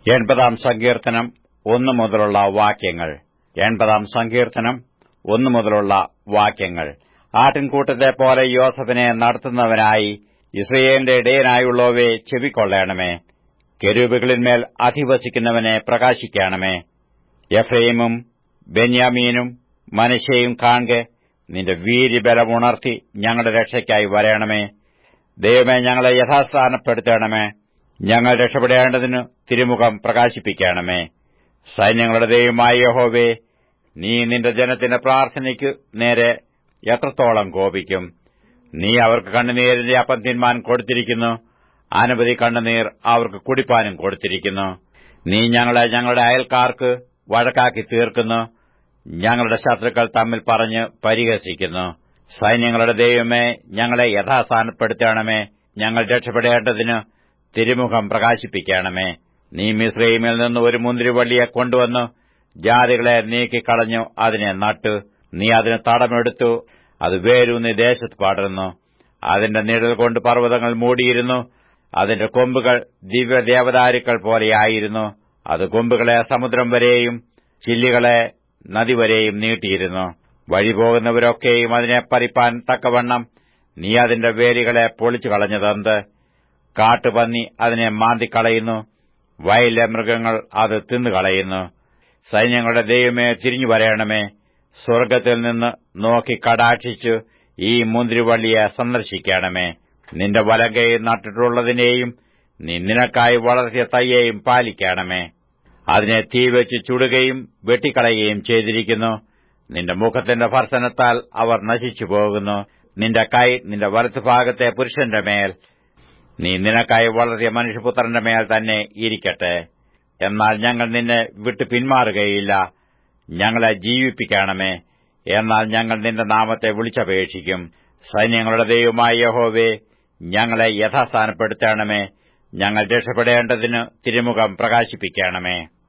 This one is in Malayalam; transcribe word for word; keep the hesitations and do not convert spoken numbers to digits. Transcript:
എൺപതാം സങ്കീർത്തനം ഒന്നു മുതലുള്ള വാക്യങ്ങൾ. എൺപതാം സങ്കീർത്തനം ഒന്നു മുതലുള്ള വാക്യങ്ങൾ. ആട്ടിൻകൂട്ടത്തെ പോലെ യോസഫിനെ നടത്തുന്നവനായി യിസ്രായേലിന്റെ ഇടയനായുള്ളോവേ ചെവിക്കൊള്ളേണമേ. കെരൂബുകളിന്മേൽ അധിവസിക്കുന്നവനെ പ്രകാശിക്കണമേ. എഫ്രയീമും ബെന്യാമീനും മനശ്ശെയും കാൺകെ നിന്റെ വീര്യബലമുണർത്തി ഞങ്ങളുടെ രക്ഷയ്ക്കായി വരേണമേ. ദൈവമേ, ഞങ്ങളെ യഥാസ്ഥാനപ്പെടുത്തണമേ. ഞങ്ങൾ രക്ഷപ്പെടേണ്ടതിന് തിരുമുഖം പ്രകാശിപ്പിക്കണമേ. സൈന്യങ്ങളുടെ ദൈവമായ യഹോവേ, നീ നിന്റെ ജനത്തിന്റെ പ്രാർത്ഥനയ്ക്കു നേരെ എത്രത്തോളം കോപിക്കും? നീ അവർക്ക് കണ്ണുനീരിന്റെ അപ്പം തിന്മാൻ കൊടുത്തിരിക്കുന്നു, അനവധി കണ്ണുനീർ അവർക്ക് കുടിപ്പാനും കൊടുത്തിരിക്കുന്നു. നീ ഞങ്ങളെ ഞങ്ങളുടെ അയൽക്കാർക്ക് വഴക്കാക്കി തീർക്കുന്നു, ഞങ്ങളുടെ ശത്രുക്കൾ തമ്മിൽ പറഞ്ഞ് പരിഹസിക്കുന്നു. സൈന്യങ്ങളുടെ ദൈവമേ, ഞങ്ങളെ യഥാസ്ഥാനപ്പെടുത്തണമേ. ഞങ്ങൾ രക്ഷപ്പെടേണ്ടതിന് തിരുമുഖം പ്രകാശിപ്പിക്കണമേ. നീ മിസ്രയീമിൽ നിന്ന് ഒരു മുന്തിരിവള്ളിയെ കൊണ്ടുവന്നു ജാതികളെ നീക്കിക്കളഞ്ഞു അതിനെ നട്ടു. നീ അതിന് തടമെടുത്തു, അത് വേരൂന്നി ദേശത്ത് പടർന്നു. അതിന്റെ നിഴൽ കൊണ്ട് പർവ്വതങ്ങൾ മൂടിയിരുന്നു. അതിന്റെ കൊമ്പുകൾ ദിവ്യദേവദാരുക്കൾ പോലെയായിരുന്നു. അത് കൊമ്പുകളെ സമുദ്രം വരെയും ചില്ലികളെ നദിവരെയും നീട്ടിയിരുന്നു. വഴിപോകുന്നവരൊക്കെയും അതിനെ പറിപ്പാൻ തക്കവണ്ണം നീ അതിന്റെ വേരുകളെ പൊളിച്ചു കളഞ്ഞതെന്ത്? കാട്ടുപന്നി അതിനെ മാന്തിക്കളയുന്നു, വയലിലെ മൃഗങ്ങൾ അത് തിന്നുകളയുന്നു. സൈന്യങ്ങളുടെ ദൈവമേ, തിരിഞ്ഞു വരേണമേ. സ്വർഗ്ഗത്തിൽ നിന്ന് നോക്കി കടാക്ഷിച്ചു ഈ മുന്തിരിവള്ളിയെ സന്ദർശിക്കണമേ. നിന്റെ വലങ്കൈ നട്ടിട്ടുള്ളതിനെയും നീ നിനക്കായി വളർത്തിയ തയ്യെയും പാലിക്കണമേ. അതിനെ തീവെച്ച് ചുടുകയും വെട്ടിക്കളയുകയും ചെയ്തിരിക്കുന്നു. നിന്റെ മുഖത്തിന്റെ ഭർസനത്താൽ അവർ നശിച്ചു പോകുന്നു. നിന്റെ കൈ നിന്റെ വലത്തുഭാഗത്തെ പുരുഷന്റെ മേൽ, നീ നിനക്കായി വളർത്തിയ മനുഷ്യപുത്രന്റെ മേൽ തന്നെ ഇരിക്കട്ടെ. എന്നാൽ ഞങ്ങൾ നിന്നെ വിട്ടു പിന്മാറുകയില്ല. ഞങ്ങളെ ജീവിപ്പിക്കണമേ. എന്നാൽ ഞങ്ങൾ നിന്റെ നാമത്തെ വിളിച്ചപേക്ഷിക്കും. സൈന്യങ്ങളുടെ ദൈവമായ യഹോവേ, ഞങ്ങളെ യഥാസ്ഥാനപ്പെടുത്തണമേ. ഞങ്ങൾ രക്ഷപ്പെടേണ്ടതിന് തിരുമുഖം പ്രകാശിപ്പിക്കണമേ.